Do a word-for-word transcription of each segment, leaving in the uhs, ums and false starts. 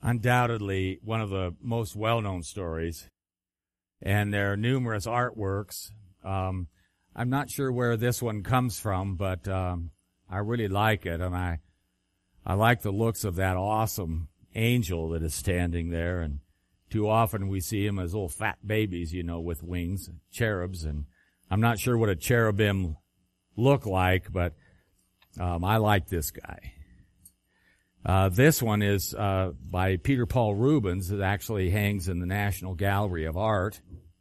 undoubtedly one of the most well-known stories, and there are numerous artworks. Um, I'm not sure where this one comes from, but um, I really like it, and I I like the looks of that awesome angel that is standing there. And too often we see him as little fat babies, you know, with wings, cherubs, and I'm not sure what a cherubim look like, but um, I like this guy. Uh, this one is uh, by Peter Paul Rubens. It actually hangs in the National Gallery of Art.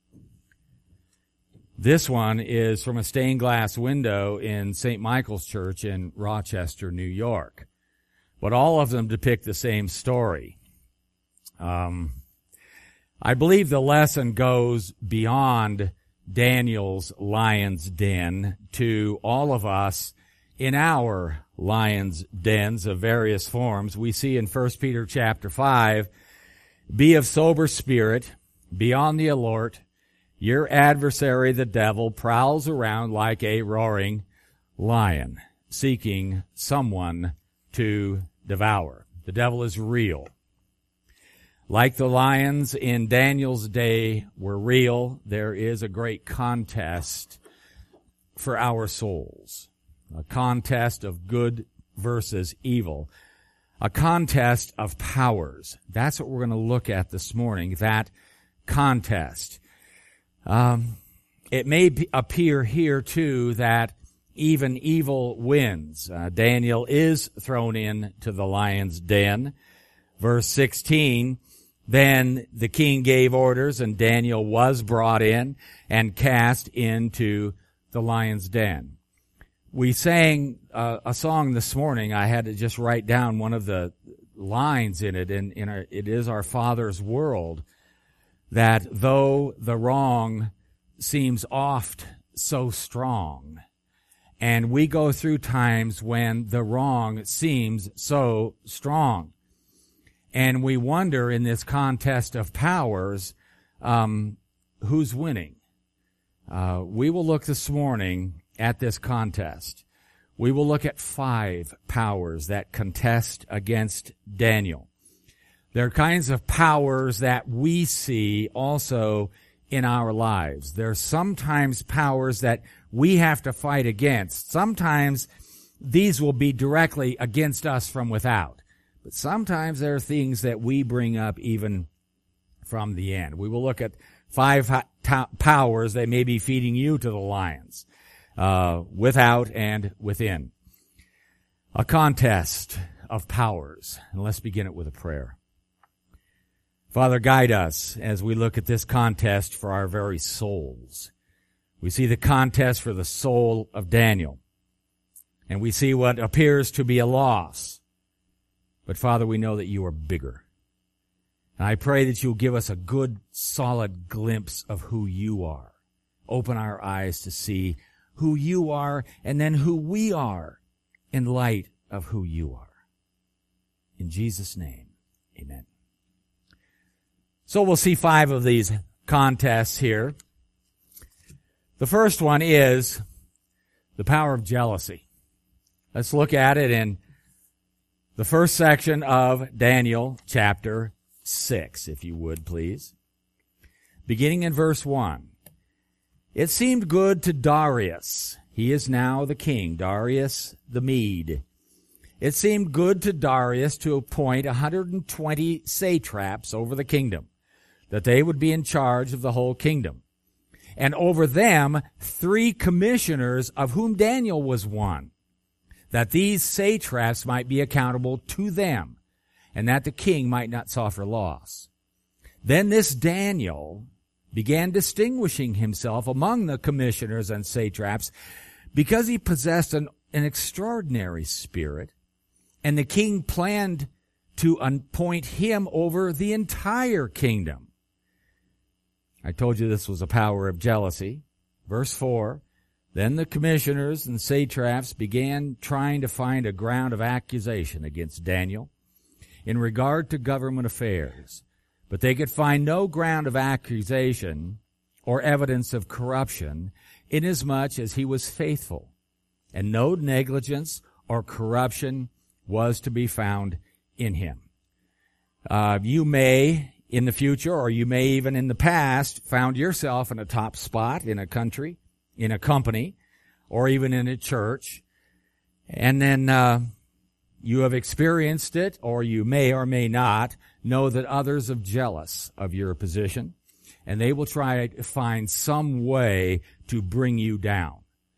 This one is from a stained glass window in Saint Michael's Church in Rochester, New York. But all of them depict the same story. Um, I believe the lesson goes beyond Daniel's lion's den to all of us in our lions' dens of various forms. We see in First Peter chapter five, be of sober spirit, be on the alert. Your adversary, the devil, prowls around like a roaring lion, seeking someone to devour. The devil is real. Like the lions in Daniel's day were real, there is a great contest for our souls. A contest of good versus evil. A contest of powers. That's what we're going to look at this morning, that contest. Um, it may be, appear here, too, that even evil wins. Uh, Daniel is thrown into the lion's den. Verse sixteen, then the king gave orders, and Daniel was brought in and cast into the lion's den. We sang uh, a song this morning. I had to just write down one of the lines in it, and in, in our, it is our Father's world, that though the wrong seems oft so strong, and we go through times when the wrong seems so strong, and we wonder in this contest of powers, um, who's winning? Uh, we will look this morning at this contest. We will look at five powers that contest against Daniel. There are kinds of powers that we see also in our lives. There are sometimes powers that we have to fight against. Sometimes these will be directly against us from without. But sometimes there are things that we bring up even from the end. We will look at five powers that may be feeding you to the lions, uh, without and within. A contest of powers. And let's begin it with a prayer. Father, guide us as we look at this contest for our very souls. We see the contest for the soul of Daniel, and we see what appears to be a loss. But Father, we know that you are bigger. And I pray that you'll give us a good, solid glimpse of who you are. Open our eyes to see who you are and then who we are in light of who you are. In Jesus' name, amen. So we'll see five of these contests here. The first one is the power of jealousy. Let's look at it in the first section of Daniel chapter six, if you would, please. Beginning in verse one. It seemed good to Darius. He is now the king, Darius the Mede. It seemed good to Darius to appoint one hundred twenty satraps over the kingdom, that they would be in charge of the whole kingdom. And over them, three commissioners, of whom Daniel was one, that these satraps might be accountable to them, and that the king might not suffer loss. Then this Daniel began distinguishing himself among the commissioners and satraps because he possessed an, an extraordinary spirit, and the king planned to appoint him over the entire kingdom. I told you this was a power of jealousy. Verse four, then the commissioners and satraps began trying to find a ground of accusation against Daniel in regard to government affairs, but they could find no ground of accusation or evidence of corruption, inasmuch as he was faithful, and no negligence or corruption was to be found in him. Uh, you may, in the future, or you may even in the past, found yourself in a top spot in a country, in a company, or even in a church. And then, uh, you have experienced it, or you may or may not know that others are jealous of your position, and they will try to find some way to bring you down.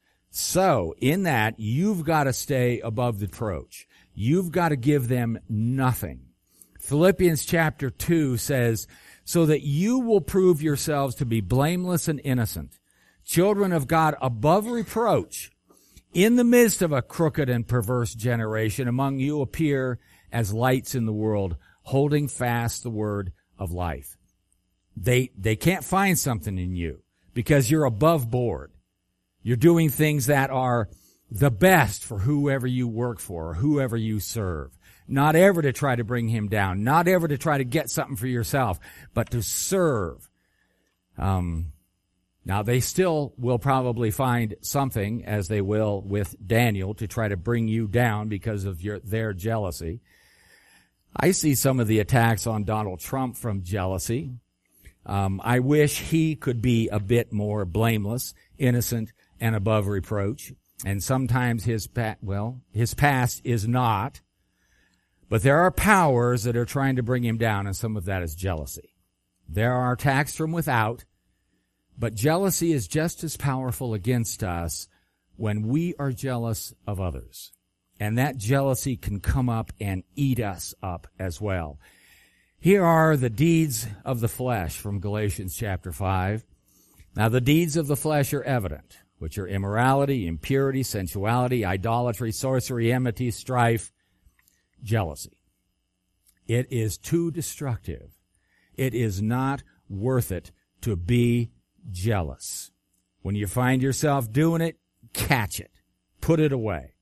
So, in that, you've got to stay above the reproach. You've got to give them nothing. Philippians chapter two says, so that you will prove yourselves to be blameless and innocent, children of God above reproach, in the midst of a crooked and perverse generation. Among you appear as lights in the world, holding fast the word of life. They, they can't find something in you because you're above board. You're doing things that are the best for whoever you work for or whoever you serve. Not ever to try to bring him down. Not ever to try to get something for yourself, but to serve. Um, now they still will probably find something, as they will with Daniel, to try to bring you down because of your, their jealousy. I see some of the attacks on Donald Trump from jealousy. Um, I wish he could be a bit more blameless, innocent, and above reproach. And sometimes his pa- well, his past is not. But there are powers that are trying to bring him down, and some of that is jealousy. There are attacks from without, but jealousy is just as powerful against us when we are jealous of others. And that jealousy can come up and eat us up as well. Here are the deeds of the flesh from Galatians chapter five. Now the deeds of the flesh are evident, which are immorality, impurity, sensuality, idolatry, sorcery, enmity, strife, jealousy. It is too destructive. It is not worth it to be jealous. When you find yourself doing it, catch it. Put it away.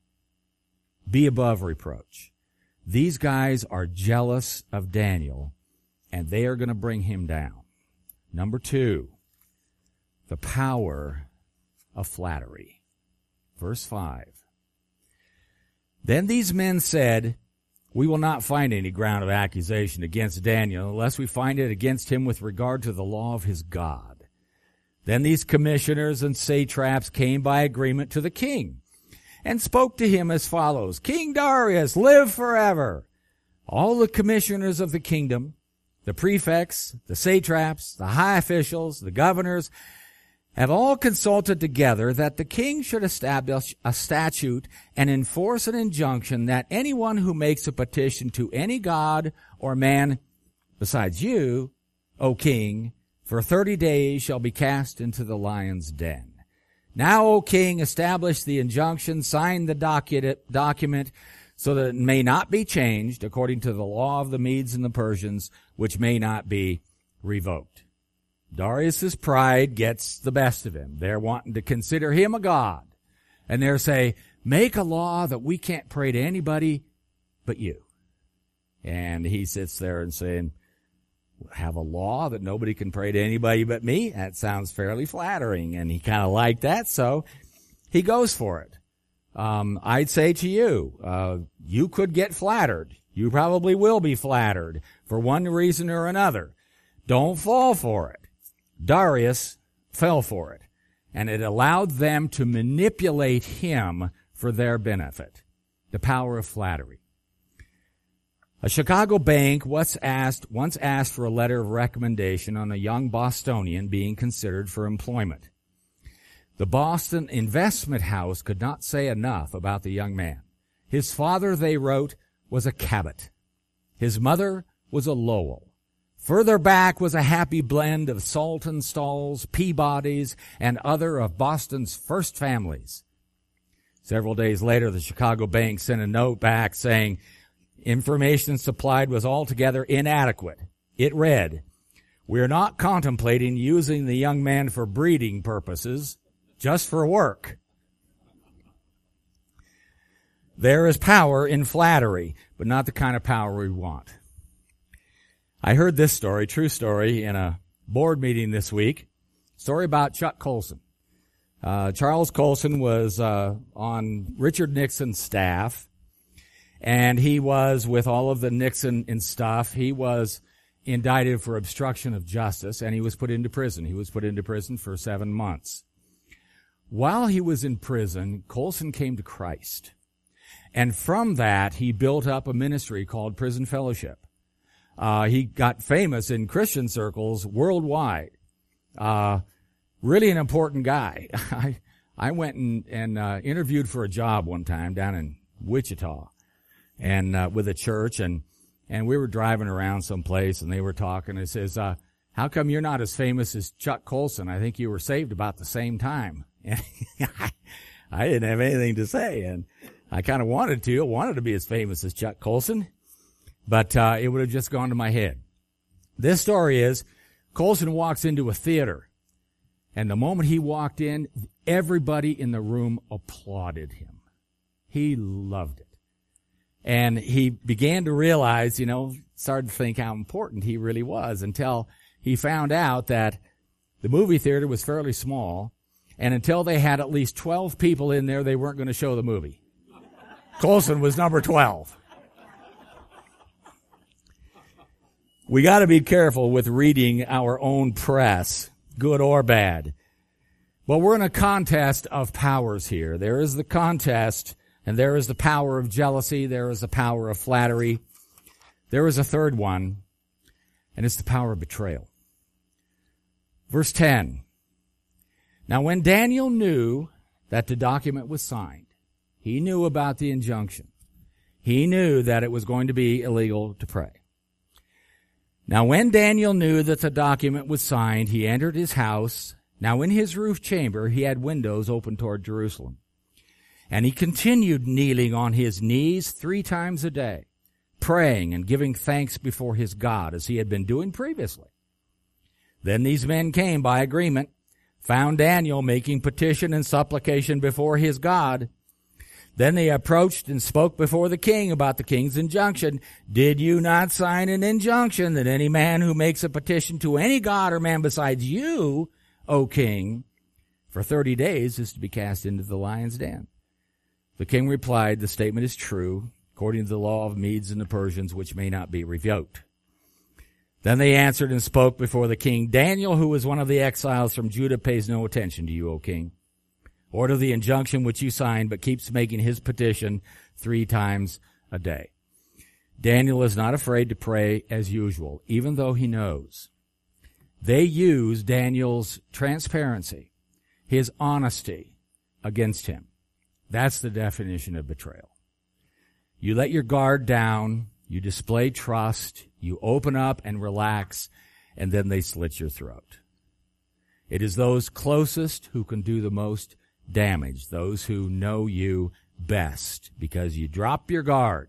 Be above reproach. These guys are jealous of Daniel, and they are going to bring him down. Number two, the power of flattery. Verse five. Then these men said, we will not find any ground of accusation against Daniel unless we find it against him with regard to the law of his God. Then these commissioners and satraps came by agreement to the king and spoke to him as follows, King Darius, live forever. All the commissioners of the kingdom, the prefects, the satraps, the high officials, the governors, have all consulted together that the king should establish a statute and enforce an injunction that anyone who makes a petition to any god or man besides you, O king, for thirty days shall be cast into the lion's den. Now, O king, establish the injunction, sign the docu- document so that it may not be changed according to the law of the Medes and the Persians, which may not be revoked. Darius's pride gets the best of him. They're wanting to consider him a god. And they're saying, make a law that we can't pray to anybody but you. And he sits there and saying, have a law that nobody can pray to anybody but me? That sounds fairly flattering. And he kind of liked that, so he goes for it. Um, I'd say to you, uh, you could get flattered. You probably will be flattered for one reason or another. Don't fall for it. Darius fell for it, and it allowed them to manipulate him for their benefit. The power of flattery. A Chicago bank once asked, once asked for a letter of recommendation on a young Bostonian being considered for employment. The Boston Investment House could not say enough about the young man. His father, they wrote, was a Cabot. His mother was a Lowell. Further back was a happy blend of Saltonstalls, Peabodys, and other of Boston's first families. Several days later, the Chicago bank sent a note back saying information supplied was altogether inadequate. It read, we are not contemplating using the young man for breeding purposes, just for work. There is power in flattery, but not the kind of power we want. I heard this story, true story, in a board meeting this week. Story about Chuck Colson. Uh, Charles Colson was uh, on Richard Nixon's staff, And he was, with all of the Nixon and stuff, he was indicted for obstruction of justice, and he was put into prison. He was put into prison for seven months. While he was in prison, Colson came to Christ. And from that, he built up a ministry called Prison Fellowship. Uh, he got famous in Christian circles worldwide. Uh, really an important guy. I, I went and, and, uh, interviewed for a job one time down in Wichita and, uh, with a church, and, and we were driving around someplace and they were talking. It says, uh, how come you're not as famous as Chuck Colson? I think you were saved about the same time. And I didn't have anything to say, and I kind of wanted to. I wanted to be as famous as Chuck Colson, but uh, it would have just gone to my head. This story is, Colson walks into a theater, and the moment he walked in, everybody in the room applauded him. He loved it. And he began to realize, you know, started to think how important he really was, until he found out that the movie theater was fairly small, and until they had at least twelve people in there, they weren't going to show the movie. Colson was number twelve. We got to be careful with reading our own press, good or bad. But we're in a contest of powers here. There is the contest, and there is the power of jealousy. There is the power of flattery. There is a third one, and it's the power of betrayal. Verse ten. Now, when Daniel knew that the document was signed, he knew about the injunction. He knew that it was going to be illegal to pray. Now, when Daniel knew that the document was signed, he entered his house. Now, in his roof chamber, he had windows open toward Jerusalem. And he continued kneeling on his knees three times a day, praying and giving thanks before his God, as he had been doing previously. Then these men came by agreement, found Daniel making petition and supplication before his God. Then they approached and spoke before the king about the king's injunction. Did you not sign an injunction that any man who makes a petition to any god or man besides you, O king, for thirty days is to be cast into the lion's den? The king replied, the statement is true, according to the law of Medes and the Persians, which may not be revoked. Then they answered and spoke before the king, Daniel, who is one of the exiles from Judah, pays no attention to you, O king, or to the injunction which you signed, but keeps making his petition three times a day. Daniel is not afraid to pray as usual, even though he knows. They use Daniel's transparency, his honesty, against him. That's the definition of betrayal. You let your guard down, you display trust, you open up and relax, and then they slit your throat. It is those closest who can do the most damage, those who know you best, because you drop your guard.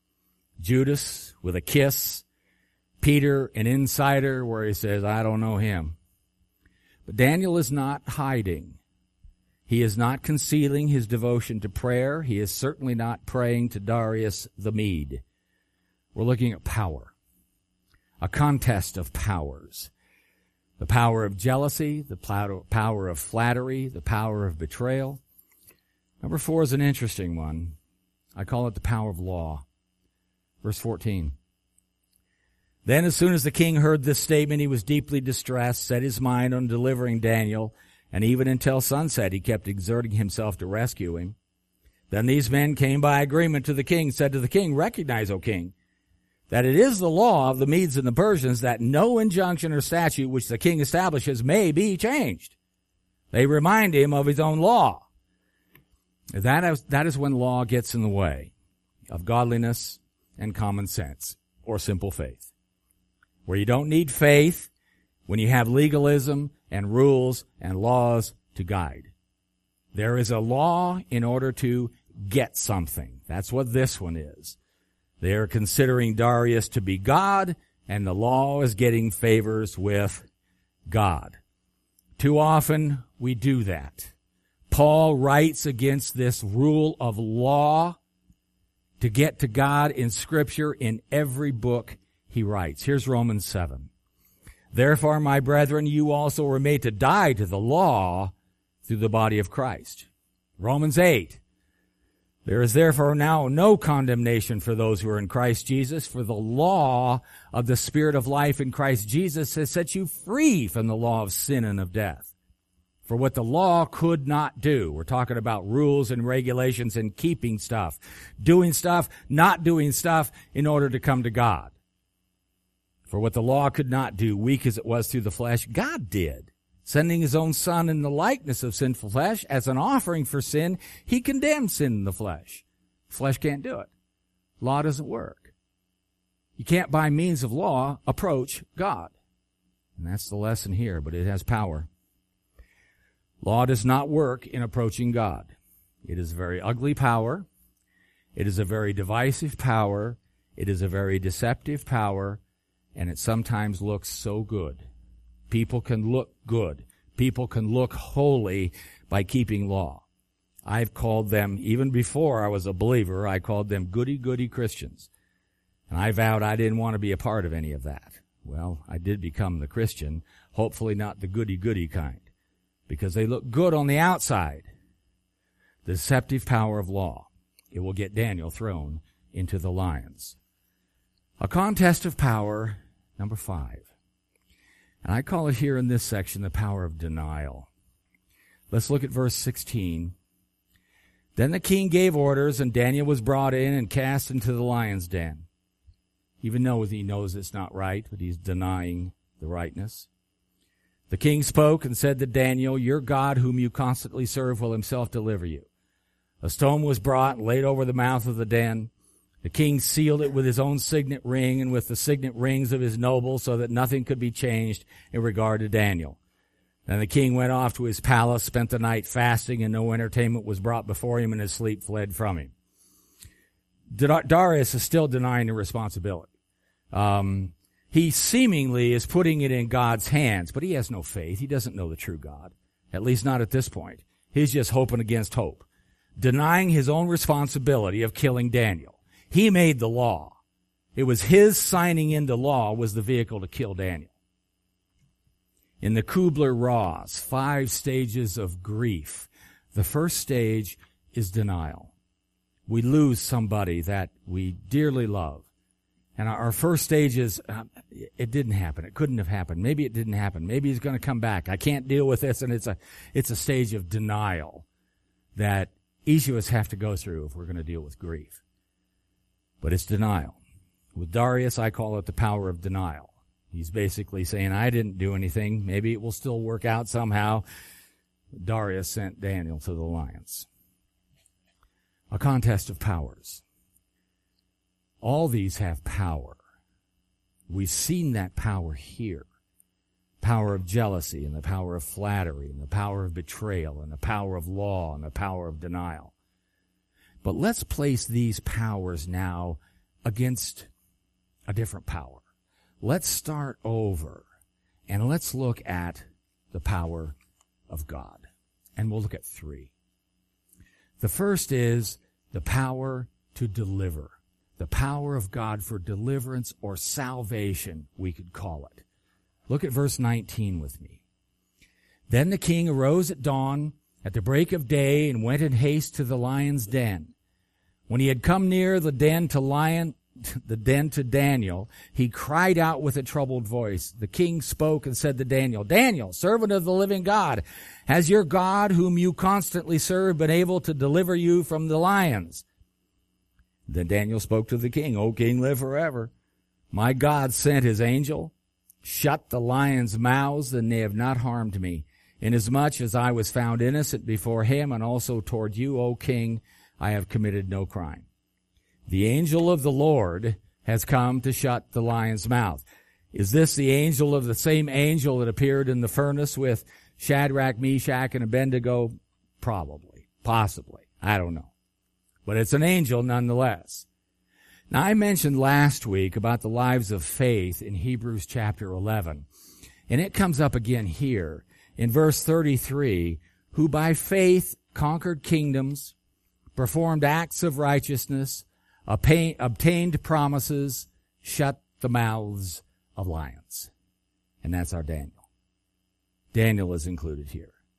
Judas with a kiss, Peter an insider where he says, I don't know him. But Daniel is not hiding. He is not concealing his devotion to prayer. He is certainly not praying to Darius the Mede. We're looking at power, a contest of powers. The power of jealousy, the power of flattery, the power of betrayal. Number four is an interesting one. I call it the power of law. Verse fourteen. Then as soon as the king heard this statement, he was deeply distressed, set his mind on delivering Daniel, and even until sunset he kept exerting himself to rescue him. Then these men came by agreement to the king, said to the king, recognize, O king, that it is the law of the Medes and the Persians that no injunction or statute which the king establishes may be changed. They remind him of his own law. That is, that is when law gets in the way of godliness and common sense, or simple faith. Where you don't need faith, when you have legalism and rules and laws to guide. There is a law in order to get something. That's what this one is. They are considering Darius to be God, and the law is getting favors with God. Too often we do that. Paul writes against this rule of law to get to God in Scripture in every book he writes. Here's Romans seven. Therefore, my brethren, you also were made to die to the law through the body of Christ. Romans eight. There is therefore now no condemnation for those who are in Christ Jesus, for the law of the Spirit of life in Christ Jesus has set you free from the law of sin and of death. For what the law could not do, we're talking about rules and regulations and keeping stuff, doing stuff, not doing stuff in order to come to God. For what the law could not do, weak as it was through the flesh, God did. Sending his own Son in the likeness of sinful flesh as an offering for sin, he condemned sin in the flesh. Flesh can't do it. Law doesn't work. You can't by means of law approach God. And that's the lesson here, but it has power. Law does not work in approaching God. It is a very ugly power. It is a very divisive power. It is a very deceptive power. And it sometimes looks so good. People can look good. People can look holy by keeping law. I've called them, even before I was a believer, I called them goody-goody Christians. And I vowed I didn't want to be a part of any of that. Well, I did become the Christian, hopefully not the goody-goody kind, because they look good on the outside. The deceptive power of law. It will get Daniel thrown into the lions. A contest of power, number five. And I call it here in this section the power of denial. Let's look at verse sixteen. Then the king gave orders, and Daniel was brought in and cast into the lion's den. Even though he knows it's not right, but he's denying the rightness. The king spoke and said to Daniel, your God whom you constantly serve will himself deliver you. A stone was brought and laid over the mouth of the den. The king sealed it with his own signet ring and with the signet rings of his nobles so that nothing could be changed in regard to Daniel. Then the king went off to his palace, spent the night fasting, and no entertainment was brought before him, and his sleep fled from him. Darius is still denying the responsibility. Um, he seemingly is putting it in God's hands, but he has no faith. He doesn't know the true God, at least not at this point. He's just hoping against hope, denying his own responsibility of killing Daniel. He made the law. It was his signing into law was the vehicle to kill Daniel. In the Kubler-Ross, five stages of grief. The first stage is denial. We lose somebody that we dearly love. And our first stage is, uh, it didn't happen. It couldn't have happened. Maybe it didn't happen. Maybe he's going to come back. I can't deal with this. And it's a, it's a stage of denial that each of us have to go through if we're going to deal with grief. But it's denial. With Darius, I call it the power of denial. He's basically saying, I didn't do anything. Maybe it will still work out somehow. Darius sent Daniel to the lions. A contest of powers. All these have power. We've seen that power here. Power of jealousy and the power of flattery and the power of betrayal and the power of law and the power of denial. But let's place these powers now against a different power. Let's start over and let's look at the power of God. And we'll look at three. The first is the power to deliver. The power of God for deliverance or salvation, we could call it. Look at verse nineteen with me. Then the king arose at dawn, at the break of day, and went in haste to the lion's den. When he had come near the den to lion, the den to Daniel, he cried out with a troubled voice. The king spoke and said to Daniel, Daniel, servant of the living God, has your God, whom you constantly serve, been able to deliver you from the lions? Then Daniel spoke to the king, O king, live forever. My God sent his angel, shut the lions' mouths, and they have not harmed me, inasmuch as I was found innocent before him, and also toward you, O king, I have committed no crime. The angel of the Lord has come to shut the lion's mouth. Is this the angel of the same angel that appeared in the furnace with Shadrach, Meshach, and Abednego? Probably. Possibly. I don't know. But it's an angel nonetheless. Now, I mentioned last week about the lives of faith in Hebrews chapter eleven. And it comes up again here in verse thirty-three, who by faith conquered kingdoms, performed acts of righteousness, obtained promises, shut the mouths of lions. And that's our Daniel. Daniel is included here.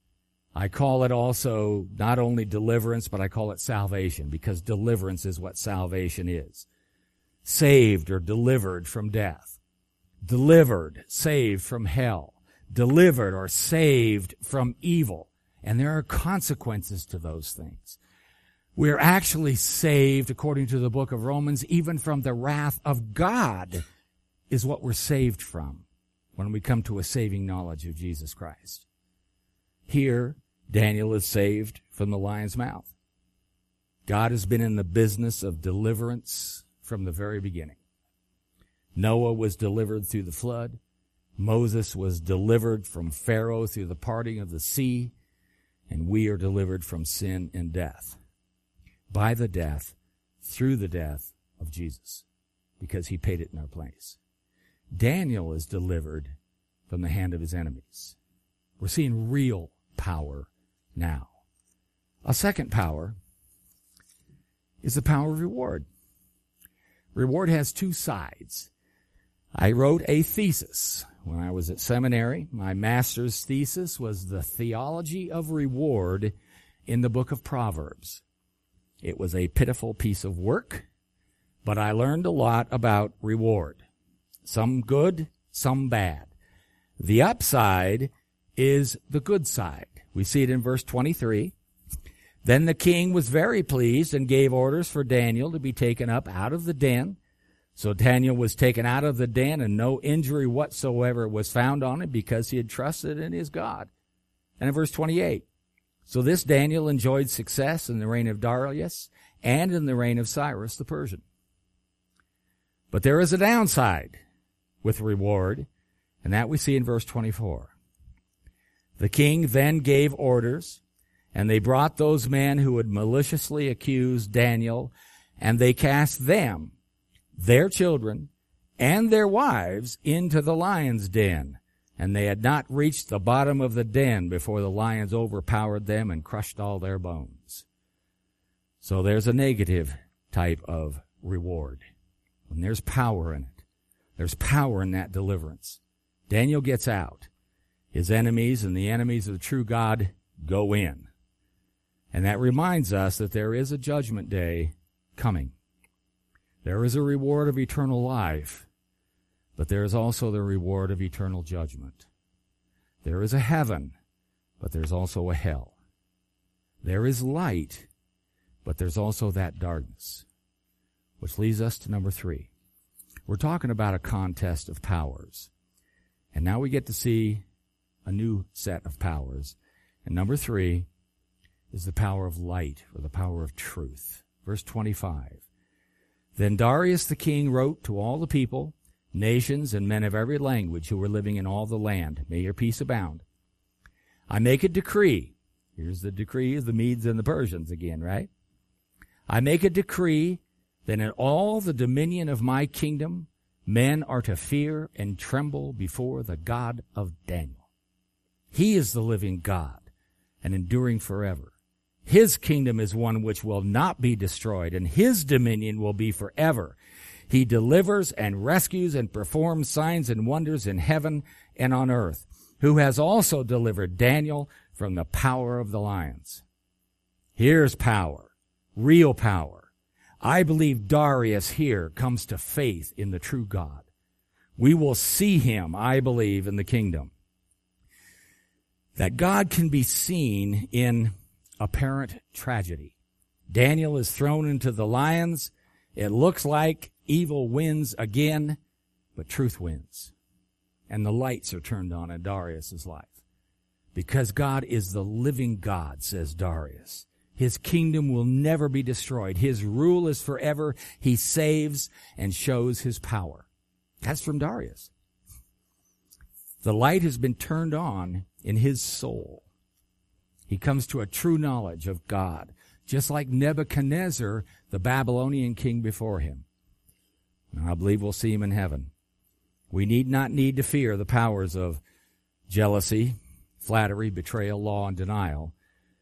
I call it also not only deliverance, but I call it salvation, because deliverance is what salvation is. Saved or delivered from death. Delivered, saved from hell. Delivered or saved from evil. And there are consequences to those things. We're actually saved, according to the book of Romans, even from the wrath of God is what we're saved from when we come to a saving knowledge of Jesus Christ. Here, Daniel is saved from the lion's mouth. God has been in the business of deliverance from the very beginning. Noah was delivered through the flood. Moses was delivered from Pharaoh through the parting of the sea. And we are delivered from sin and death by the death, through the death of Jesus, because he paid it in our place. Daniel is delivered from the hand of his enemies. We're seeing real power now. A second power is the power of reward. Reward has two sides. I wrote a thesis when I was at seminary. My master's thesis was the theology of reward in the book of Proverbs. It was a pitiful piece of work, but I learned a lot about reward. Some good, some bad. The upside is the good side. We see it in verse twenty-three. Then the king was very pleased and gave orders for Daniel to be taken up out of the den. So Daniel was taken out of the den, and no injury whatsoever was found on him, because he had trusted in his God. And in verse twenty-eight, so this Daniel enjoyed success in the reign of Darius and in the reign of Cyrus the Persian. But there is a downside with reward, and that we see in verse twenty-four. The king then gave orders, and they brought those men who had maliciously accused Daniel, and they cast them, their children, and their wives into the lion's den. And they had not reached the bottom of the den before the lions overpowered them and crushed all their bones. So there's a negative type of reward. And there's power in it. There's power in that deliverance. Daniel gets out. His enemies and the enemies of the true God go in. And that reminds us that there is a judgment day coming. There is a reward of eternal life, but there is also the reward of eternal judgment. There is a heaven, but there's also a hell. There is light, but there's also that darkness, which leads us to number three. We're talking about a contest of powers, and now we get to see a new set of powers. And number three is the power of light, or the power of truth. Verse twenty-five. Then Darius the king wrote to all the people, nations, and men of every language who were living in all the land, may your peace abound. I make a decree. Here's the decree of the Medes and the Persians again, right? I make a decree that in all the dominion of my kingdom, men are to fear and tremble before the God of Daniel. He is the living God and enduring forever. His kingdom is one which will not be destroyed, and his dominion will be forever. He delivers and rescues and performs signs and wonders in heaven and on earth, who has also delivered Daniel from the power of the lions. Here's power, real power. I believe Darius here comes to faith in the true God. We will see him, I believe, in the kingdom. That God can be seen in apparent tragedy. Daniel is thrown into the lions. It looks like evil wins again, but truth wins. And the lights are turned on in Darius' life. Because God is the living God, says Darius. His kingdom will never be destroyed. His rule is forever. He saves and shows his power. That's from Darius. The light has been turned on in his soul. He comes to a true knowledge of God, just like Nebuchadnezzar, the Babylonian king before him. And I believe we'll see him in heaven. We need not need to fear the powers of jealousy, flattery, betrayal, law, and denial.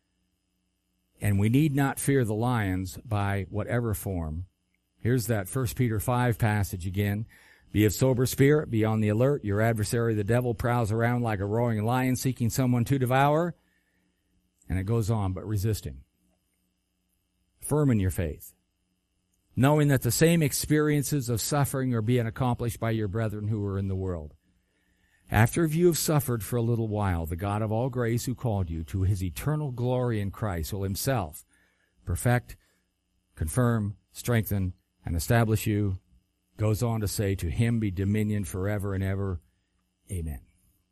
And we need not fear the lions by whatever form. Here's that First Peter five passage again. Be of sober spirit, be on the alert. Your adversary, the devil, prowls around like a roaring lion seeking someone to devour. And it goes on, but resisting. Firm in your faith, knowing that the same experiences of suffering are being accomplished by your brethren who are in the world. After you have suffered for a little while, the God of all grace who called you to his eternal glory in Christ will himself perfect, confirm, strengthen, and establish you. Goes on to say, to him be dominion forever and ever. Amen.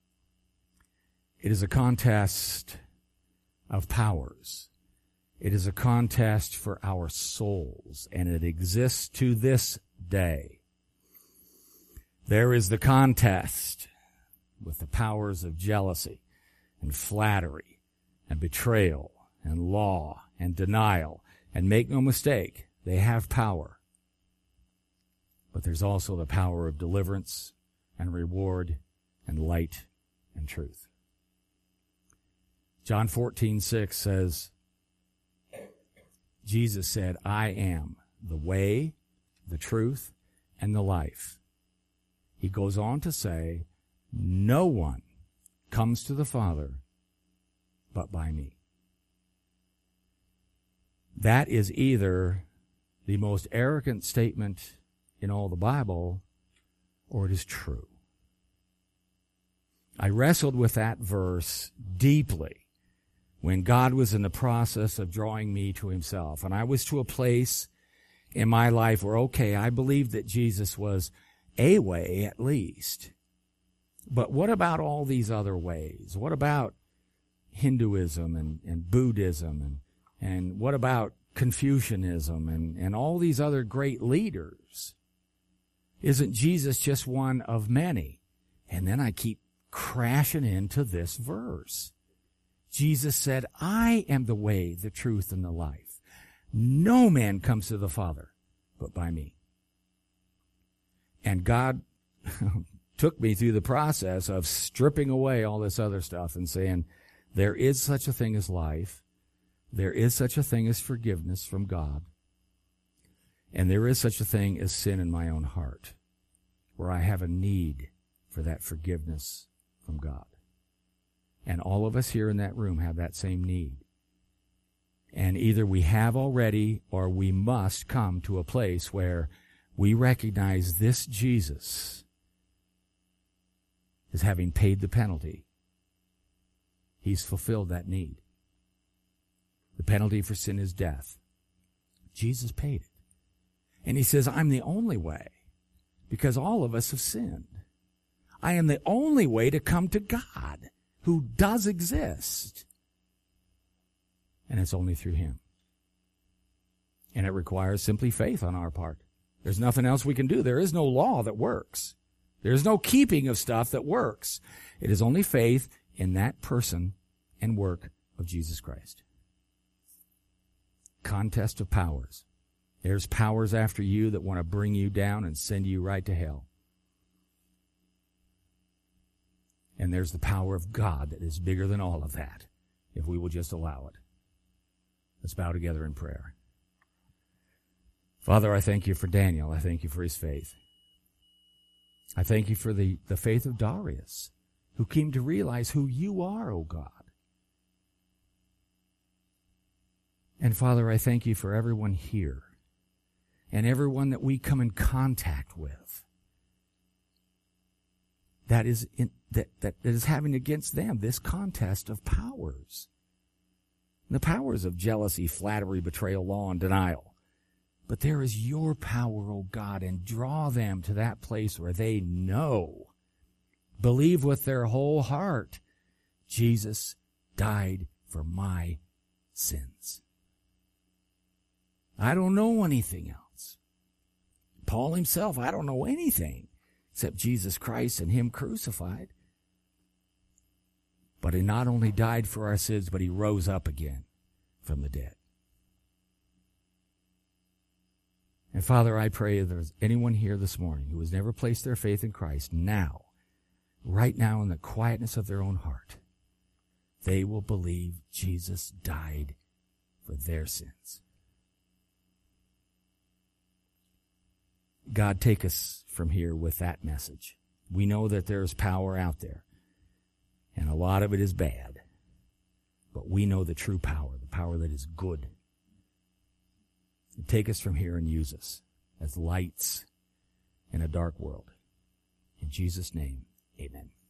It is a contest of powers. It is a contest for our souls, and it exists to this day. There is the contest with the powers of jealousy and flattery and betrayal and law and denial. And make no mistake, they have power. But there's also the power of deliverance and reward and light and truth. John fourteen six says, Jesus said, I am the way, the truth, and the life. He goes on to say, no one comes to the Father but by me. That is either the most arrogant statement in all the Bible, or it is true. I wrestled with that verse deeply when God was in the process of drawing me to himself. And I was to a place in my life where, okay, I believed that Jesus was a way at least. But what about all these other ways? What about Hinduism and, and Buddhism? And, and what about Confucianism and, and all these other great leaders? Isn't Jesus just one of many? And then I keep crashing into this verse. Jesus said, I am the way, the truth, and the life. No man comes to the Father but by me. And God took me through the process of stripping away all this other stuff and saying, there is such a thing as life. There is such a thing as forgiveness from God. And there is such a thing as sin in my own heart, where I have a need for that forgiveness from God. And all of us here in that room have that same need. And either we have already, or we must come to a place where we recognize this Jesus as having paid the penalty. He's fulfilled that need. The penalty for sin is death. Jesus paid it. And he says, I'm the only way, because all of us have sinned. I am the only way to come to God, who does exist. And it's only through him. And it requires simply faith on our part. There's nothing else we can do. There is no law that works. There is no keeping of stuff that works. It is only faith in that person and work of Jesus Christ. Contest of powers. There's powers after you that want to bring you down and send you right to hell. And there's the power of God that is bigger than all of that, if we will just allow it. Let's bow together in prayer. Father, I thank you for Daniel. I thank you for his faith. I thank you for the, the faith of Darius, who came to realize who you are, O God. And Father, I thank you for everyone here and everyone that we come in contact with that is in, that, that, that is having against them this contest of powers. The powers of jealousy, flattery, betrayal, law, and denial. But there is your power, O God, and draw them to that place where they know, believe with their whole heart, Jesus died for my sins. I don't know anything else. Paul himself, I don't know anything except Jesus Christ and him crucified. But he not only died for our sins, but he rose up again from the dead. And Father, I pray if there's anyone here this morning who has never placed their faith in Christ, now, right now in the quietness of their own heart, they will believe Jesus died for their sins. God, take us from here with that message. We know that there's power out there, and a lot of it is bad. But we know the true power, the power that is good. And take us from here and use us as lights in a dark world. In Jesus' name, amen.